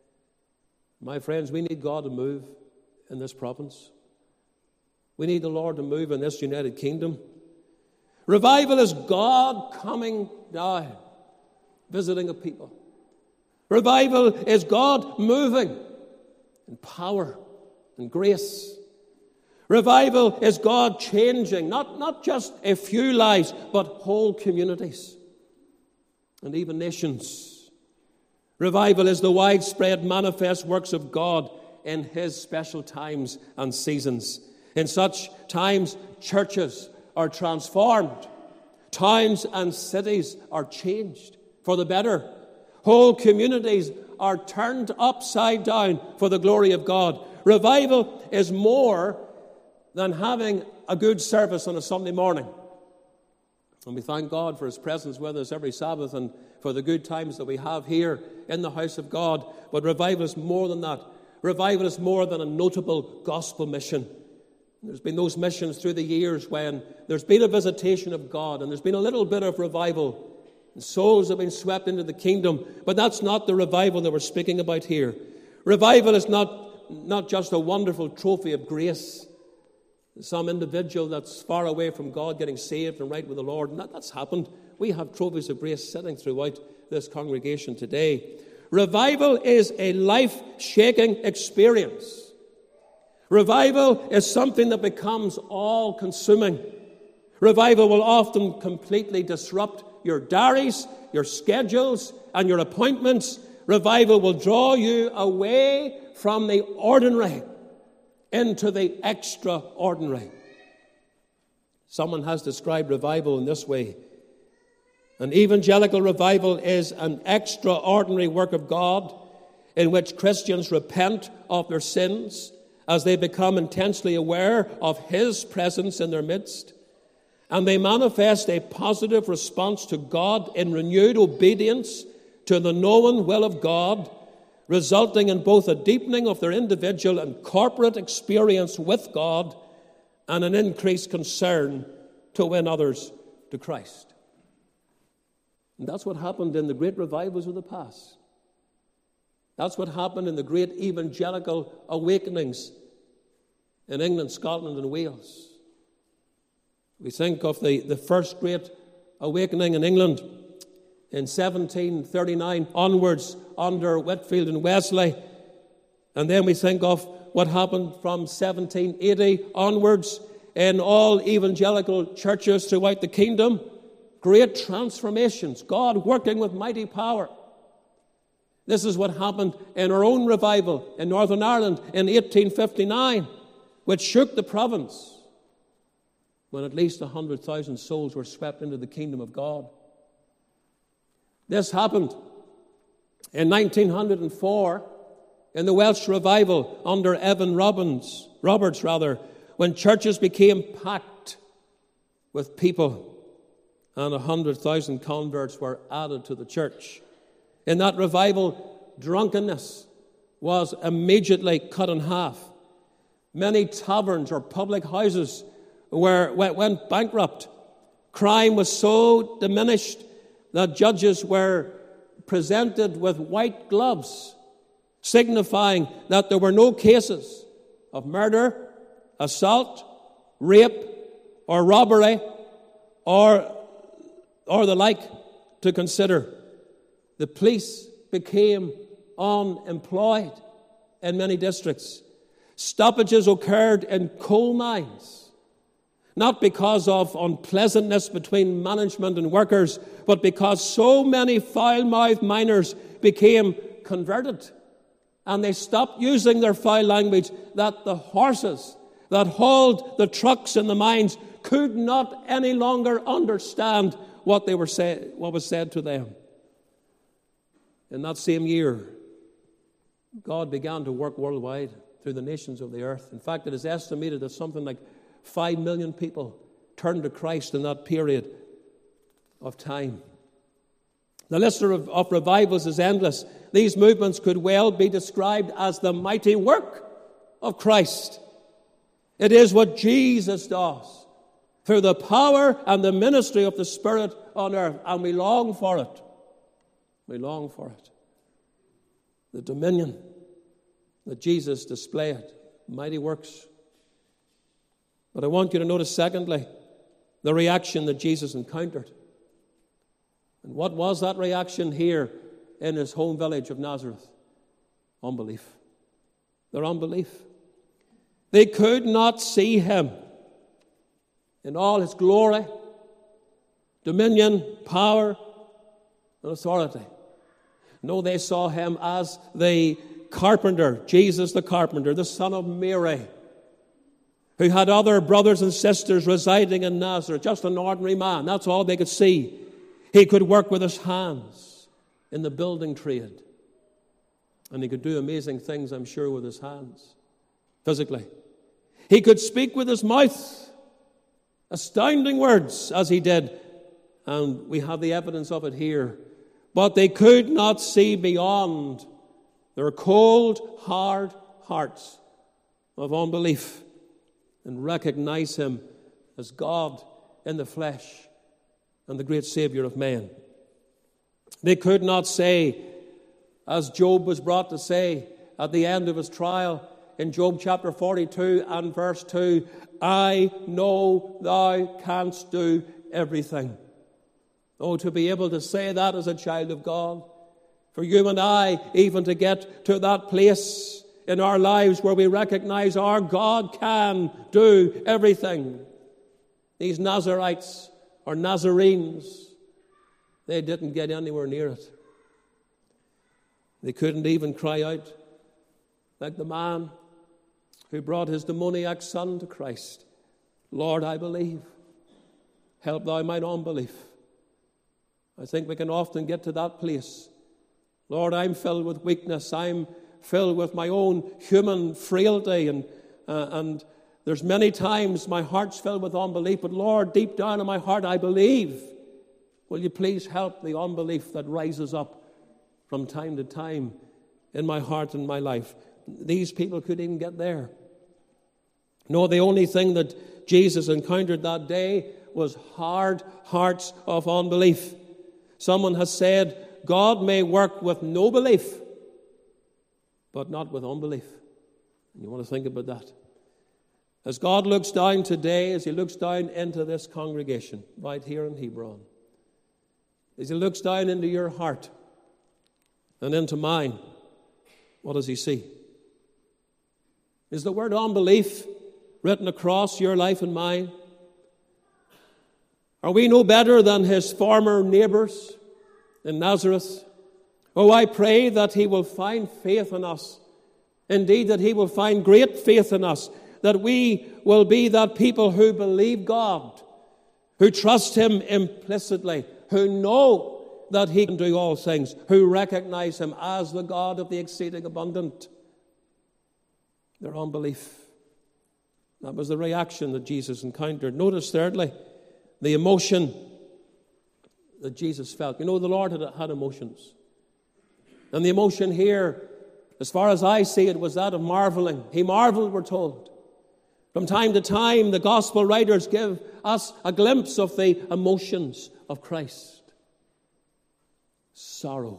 My friends, we need God to move in this province. We need the Lord to move in this United Kingdom. Revival is God coming down, visiting a people. Revival is God moving in power and grace. Revival is God changing, not just a few lives, but whole communities and even nations. Revival is the widespread manifest works of God in his special times and seasons. In such times, churches are transformed. Towns and cities are changed for the better. Whole communities are turned upside down for the glory of God. Revival is more than having a good service on a Sunday morning. And we thank God for his presence with us every Sabbath and for the good times that we have here in the house of God. But revival is more than that. Revival is more than a notable gospel mission. There's been those missions through the years when there's been a visitation of God and there's been a little bit of revival. And souls have been swept into the kingdom. But that's not the revival that we're speaking about here. Revival is not just a wonderful trophy of grace. Some individual that's far away from God getting saved and right with the Lord. And that's happened. We have trophies of grace sitting throughout this congregation today. Revival is a life-shaking experience. Revival is something that becomes all-consuming. Revival will often completely disrupt your diaries, your schedules, and your appointments. Revival will draw you away from the ordinary into the extraordinary. Someone has described revival in this way. An evangelical revival is an extraordinary work of God in which Christians repent of their sins as they become intensely aware of his presence in their midst, and they manifest a positive response to God in renewed obedience to the known will of God, resulting in both a deepening of their individual and corporate experience with God and an increased concern to win others to Christ. And that's what happened in the great revivals of the past. That's what happened in the great evangelical awakenings in England, Scotland, and Wales. We think of the first great awakening in England in 1739 onwards under Whitefield and Wesley. And then we think of what happened from 1780 onwards in all evangelical churches throughout the kingdom. Great transformations, God working with mighty power. This is what happened in our own revival in Northern Ireland in 1859, which shook the province when at least 100,000 souls were swept into the kingdom of God. This happened in 1904 in the Welsh revival under Evan Roberts, when churches became packed with people and 100,000 converts were added to the church. In that revival, drunkenness was immediately cut in half. Many taverns or public houses went bankrupt. Crime was so diminished that judges were presented with white gloves, signifying that there were no cases of murder, assault, rape, or robbery, or the like to consider. The police became unemployed in many districts. Stoppages occurred in coal mines, not because of unpleasantness between management and workers, but because so many foul-mouthed miners became converted, and they stopped using their foul language that the horses that hauled the trucks in the mines could not any longer understand what was said to them. In that same year, God began to work worldwide through the nations of the earth. In fact, it is estimated that something like 5 million people turned to Christ in that period of time. The list of revivals is endless. These movements could well be described as the mighty work of Christ. It is what Jesus does through the power and the ministry of the Spirit on earth, and we long for it. We long for it. The dominion that Jesus displayed, mighty works. But I want you to notice, secondly, the reaction that Jesus encountered. And what was that reaction here in his home village of Nazareth? Unbelief. Their unbelief. They could not see him in all his glory, dominion, power, and authority. No, they saw him as the carpenter, Jesus the carpenter, the son of Mary, who had other brothers and sisters residing in Nazareth, just an ordinary man. That's all they could see. He could work with his hands in the building trade. And he could do amazing things, I'm sure, with his hands, physically. He could speak with his mouth, astounding words as he did. And we have the evidence of it here. But they could not see beyond their cold, hard hearts of unbelief and recognize him as God in the flesh and the great Savior of men. They could not say, as Job was brought to say at the end of his trial in Job chapter 42 and verse 2, I know thou canst do everything. Oh, to be able to say that as a child of God, for you and I even to get to that place in our lives where we recognize our God can do everything. These Nazarites or Nazarenes, they didn't get anywhere near it. They couldn't even cry out like the man who brought his demoniac son to Christ. Lord, I believe. Help thou mine unbelief. I think we can often get to that place. Lord, I'm filled with weakness. I'm filled with my own human frailty. And there's many times my heart's filled with unbelief. But Lord, deep down in my heart, I believe. Will you please help the unbelief that rises up from time to time in my heart and my life? These people couldn't even get there. No, the only thing that Jesus encountered that day was hard hearts of unbelief. Someone has said, God may work with no belief, but not with unbelief. And you want to think about that. As God looks down today, as he looks down into this congregation right here in Hebron, as he looks down into your heart and into mine, what does he see? Is the word unbelief written across your life and mine? Are we no better than his former neighbors in Nazareth? Oh, I pray that he will find faith in us. Indeed, that he will find great faith in us, that we will be that people who believe God, who trust Him implicitly, who know that He can do all things, who recognize Him as the God of the exceeding abundant. Their unbelief. That was the reaction that Jesus encountered. Notice, thirdly, the emotion that Jesus felt. You know, the Lord had emotions. And the emotion here, as far as I see it, was that of marveling. He marveled, we're told. From time to time, the gospel writers give us a glimpse of the emotions of Christ. Sorrow.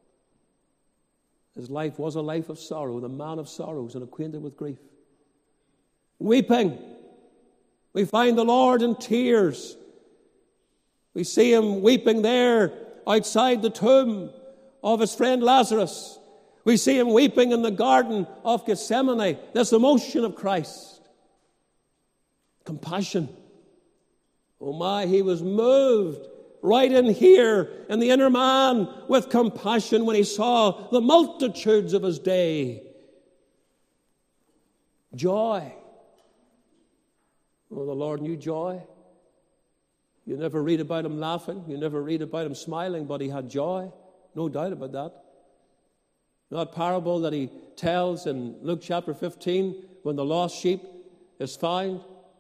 His life was a life of sorrow, the man of sorrows and acquainted with grief. Weeping. We find the Lord in tears. We see Him weeping there outside the tomb of His friend Lazarus. We see Him weeping in the Garden of Gethsemane. This emotion of Christ. Compassion. Oh my, He was moved right in here in the inner man with compassion when He saw the multitudes of His day. Joy. Oh, the Lord knew joy. You never read about Him laughing. You never read about Him smiling, but He had joy. No doubt about that. That parable that He tells in Luke chapter 15 when the lost sheep is found.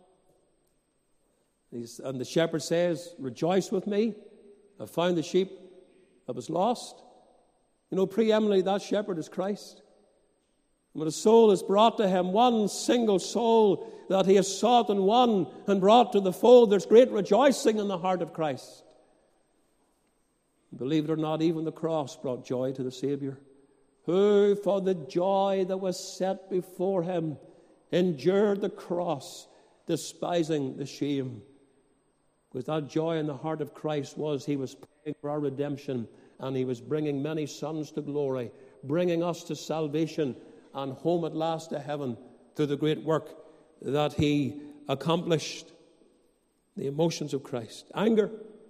And the shepherd says, rejoice with me. I found the sheep that was lost. You know, preeminently that shepherd is Christ. When a soul is brought to Him, one single soul that He has sought and won and brought to the fold, there's great rejoicing in the heart of Christ. Believe it or not, even the cross brought joy to the Savior, who for the joy that was set before Him endured the cross, despising the shame. Because that joy in the heart of Christ was He was paying for our redemption, and He was bringing many sons to glory, bringing us to salvation and home at last to heaven through the great work that He accomplished. The emotions of Christ. Anger.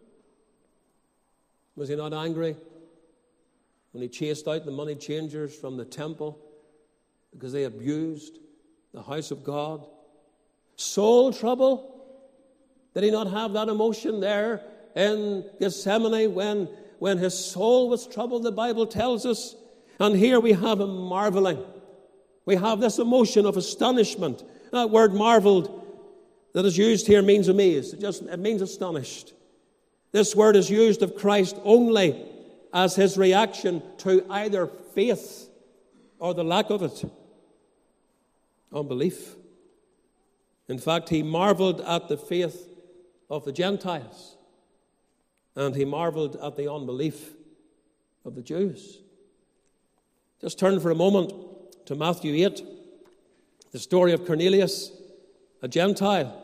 Was He not angry when He chased out the money changers from the temple because they abused the house of God? Soul trouble. Did He not have that emotion there in Gethsemane when His soul was troubled, the Bible tells us? And here we have Him marveling. We have this emotion of astonishment. That word marveled that is used here means amazed. It means astonished. This word is used of Christ only as His reaction to either faith or the lack of it. Unbelief. In fact, He marveled at the faith of the Gentiles, and He marveled at the unbelief of the Jews. Just turn for a moment to Matthew 8, the story of Cornelius, a Gentile.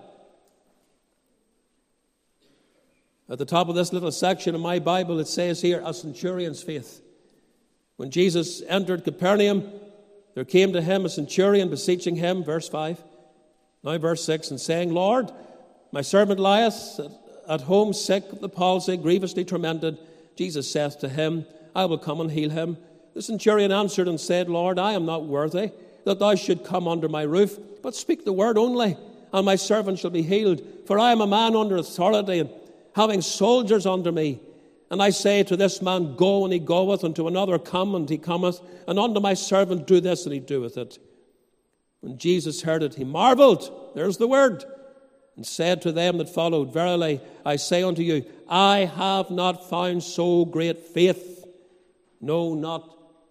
At the top of this little section of my Bible, it says here, a centurion's faith. When Jesus entered Capernaum, there came to Him a centurion beseeching Him, verse 5, now verse 6, and saying, Lord, my servant lieth at home sick of the palsy, grievously tormented. Jesus saith to him, I will come and heal him. The centurion answered and said, Lord, I am not worthy that thou should come under my roof, but speak the word only, and my servant shall be healed. For I am a man under authority, and having soldiers under me. And I say to this man, go, and he goeth, and to another, come, and he cometh, and unto my servant, do this, and he doeth it. When Jesus heard it, He marveled, there's the word, and said to them that followed, verily, I say unto you, I have not found so great faith, no, not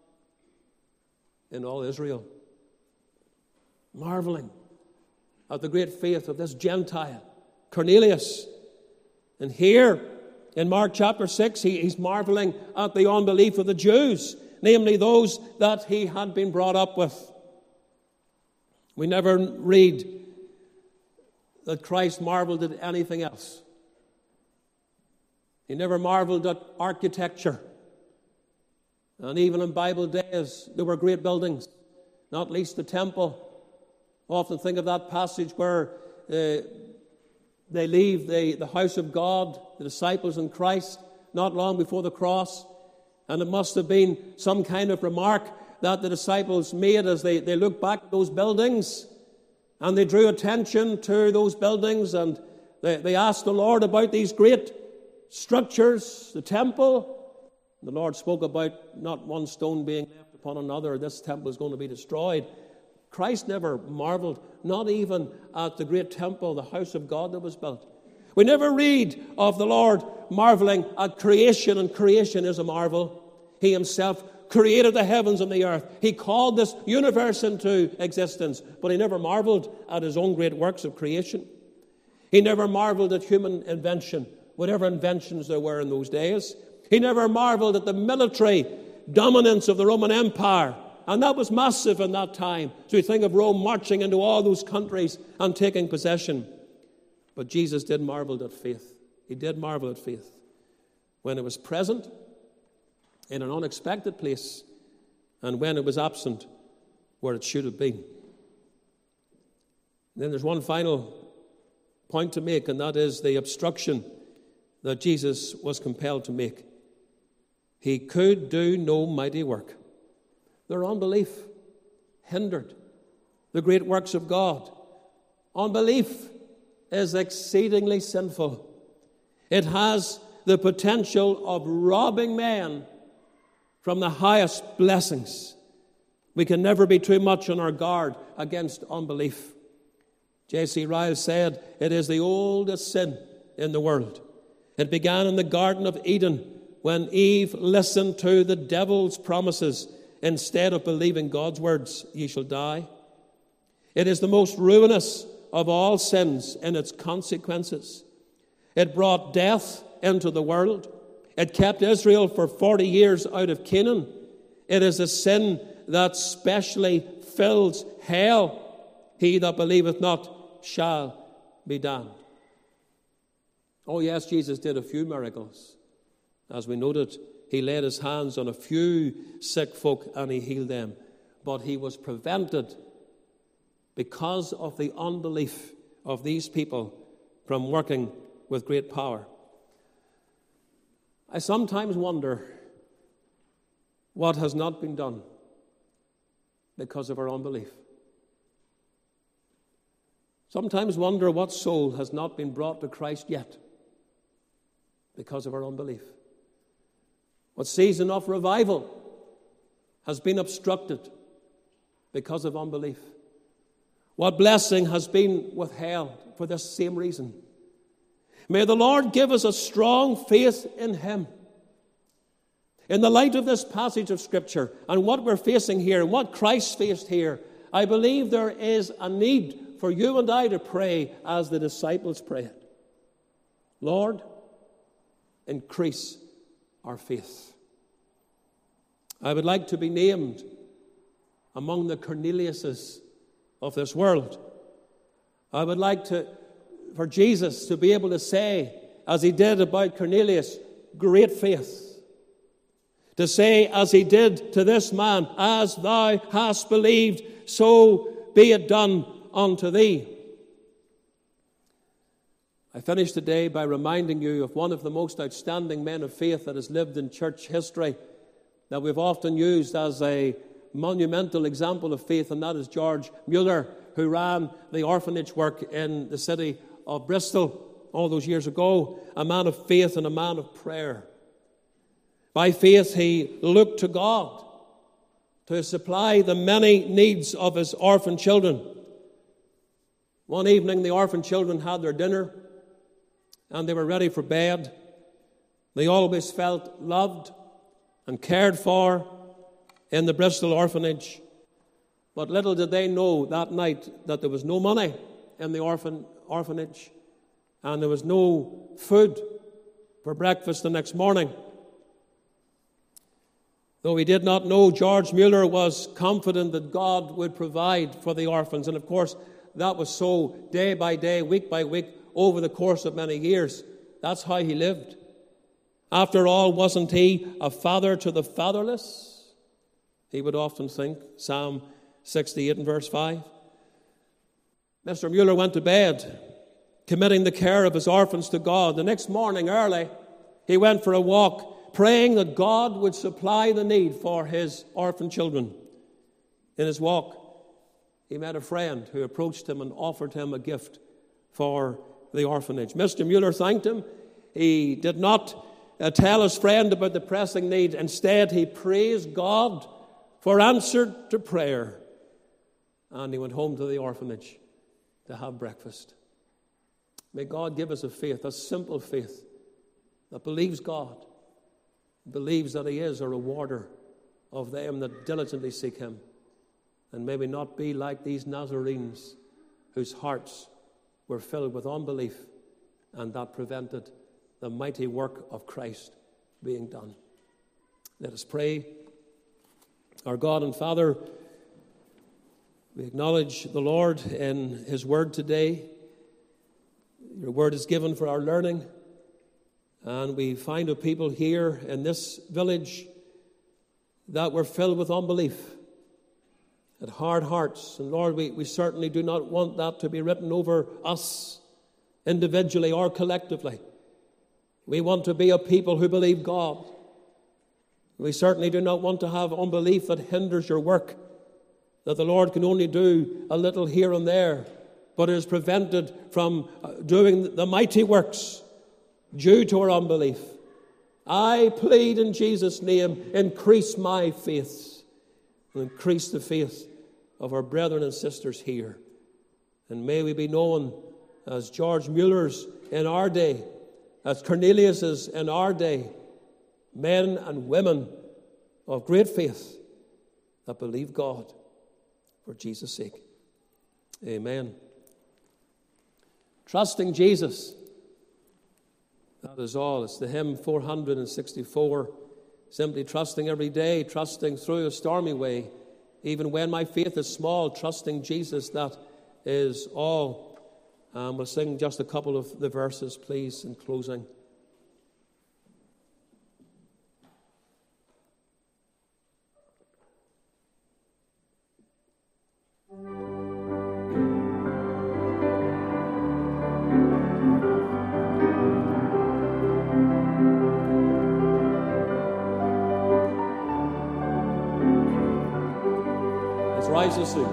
in all Israel. Marveling at the great faith of this Gentile, Cornelius. And here, in Mark chapter 6, he's marveling at the unbelief of the Jews, namely those that he had been brought up with. We never read that Christ marveled at anything else. He never marveled at architecture. And even in Bible days, there were great buildings, not least the temple. I often think of that passage where they leave the house of God, the disciples in Christ, not long before the cross. And it must have been some kind of remark that the disciples made as they looked back at those buildings. And they drew attention to those buildings, and they asked the Lord about these great structures, the temple. The Lord spoke about not one stone being left upon another. This temple is going to be destroyed. Christ never marveled, not even at the great temple, the house of God that was built. We never read of the Lord marveling at creation, and creation is a marvel. He himself created the heavens and the earth. He called this universe into existence, but he never marveled at his own great works of creation. He never marveled at human invention, whatever inventions there were in those days. He never marveled at the military dominance of the Roman Empire, and that was massive in that time. So you think of Rome marching into all those countries and taking possession. But Jesus did marvel at faith. He did marvel at faith when it was present in an unexpected place, and when it was absent where it should have been. And then there's one final point to make, and that is the obstruction that Jesus was compelled to make. He could do no mighty work. Their unbelief hindered the great works of God. Unbelief is exceedingly sinful. It has the potential of robbing men from the highest blessings. We can never be too much on our guard against unbelief. J.C. Ryle said, "It is the oldest sin in the world. It began in the Garden of Eden when Eve listened to the devil's promises instead of believing God's words, 'Ye shall die.' It is the most ruinous of all sins in its consequences. It brought death into the world. It kept Israel for 40 years out of Canaan. It is a sin that specially fills hell. He that believeth not shall be damned." Oh yes, Jesus did a few miracles. As we noted, he laid his hands on a few sick folk and he healed them. But he was prevented because of the unbelief of these people from working with great power. I sometimes wonder what has not been done because of our unbelief. Sometimes wonder what soul has not been brought to Christ yet because of our unbelief. What season of revival has been obstructed because of unbelief. What blessing has been withheld for this same reason. May the Lord give us a strong faith in him. In the light of this passage of Scripture and what we're facing here and what Christ faced here, I believe there is a need for you and I to pray as the disciples prayed. Lord, increase our faith. I would like to be named among the Corneliuses of this world. I would like for Jesus to be able to say, as he did about Cornelius, great faith. To say, as he did to this man, as thou hast believed, so be it done unto thee. I finish today by reminding you of one of the most outstanding men of faith that has lived in church history, that we've often used as a monumental example of faith, and that is George Mueller, who ran the orphanage work in the city of Bristol all those years ago, a man of faith and a man of prayer. By faith, he looked to God to supply the many needs of his orphan children. One evening, the orphan children had their dinner, and they were ready for bed. They always felt loved and cared for in the Bristol orphanage. But little did they know that night that there was no money in the orphanage, and there was no food for breakfast the next morning. Though he did not know, George Mueller was confident that God would provide for the orphans. And of course, that was so day by day, week by week, over the course of many years. That's how he lived. After all, wasn't he a father to the fatherless? He would often think, Psalm 68 and verse 5. Mr. Mueller went to bed, committing the care of his orphans to God. The next morning early, he went for a walk, praying that God would supply the need for his orphan children. In his walk, he met a friend who approached him and offered him a gift for the orphanage. Mr. Mueller thanked him. He did not tell his friend about the pressing need. Instead, he praised God for answer to prayer. And he went home to the orphanage to have breakfast. May God give us a faith, a simple faith, that believes God, believes that he is a rewarder of them that diligently seek him. And may we not be like these Nazarenes whose hearts were filled with unbelief, and that prevented the mighty work of Christ being done. Let us pray. Our God and Father, we acknowledge the Lord in his word today. Your word is given for our learning, and we find a people here in this village that were filled with unbelief, had hard hearts. And Lord, we certainly do not want that to be written over us individually or collectively. We want to be a people who believe God. We certainly do not want to have unbelief that hinders your work, that the Lord can only do a little here and there, but is prevented from doing the mighty works due to our unbelief. I plead in Jesus' name, increase my faith, and increase the faith of our brethren and sisters here. And may we be known as George Mueller's in our day, as Cornelius's in our day, men and women of great faith that believe God for Jesus' sake. Amen. Trusting Jesus. That is all. It's the hymn 464. Simply trusting every day, trusting through a stormy way. Even when my faith is small, trusting Jesus, that is all. We'll sing just a couple of the verses, please, in closing. Let's rise and sing.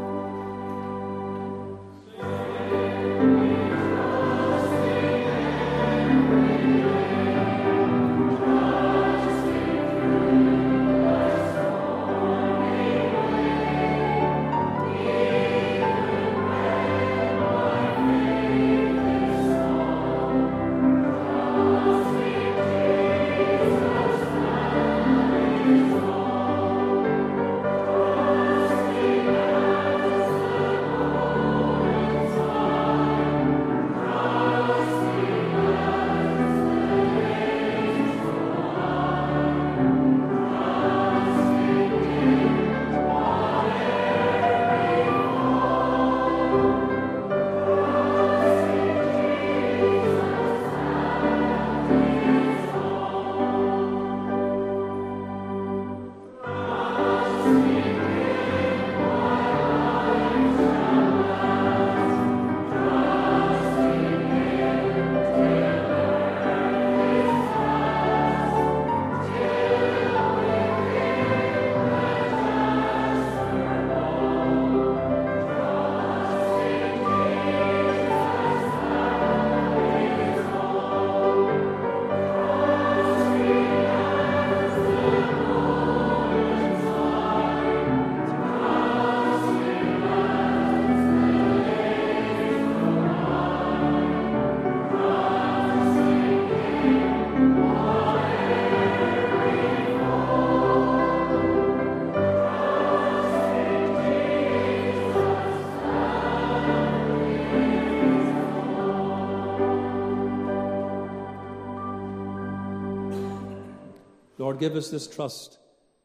Lord, give us this trust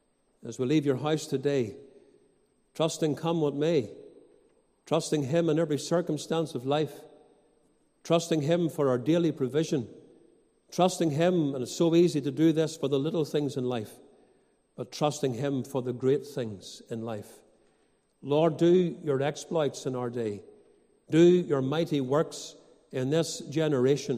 as we leave your house today, trusting come what may, trusting him in every circumstance of life, trusting him for our daily provision, trusting him, and it's so easy to do this for the little things in life, but trusting him for the great things in life. Lord, do your exploits in our day. Do your mighty works in this generation.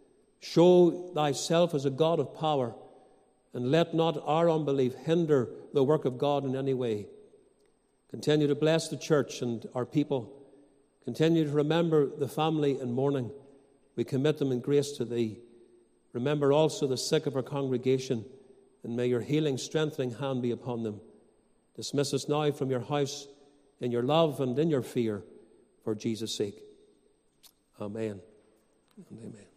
Show thyself as a God of power, and let not our unbelief hinder the work of God in any way. Continue to bless the church and our people. Continue to remember the family in mourning. We commit them in grace to Thee. Remember also the sick of our congregation, and may your healing, strengthening hand be upon them. Dismiss us now from your house in your love and in your fear, for Jesus' sake. Amen and amen.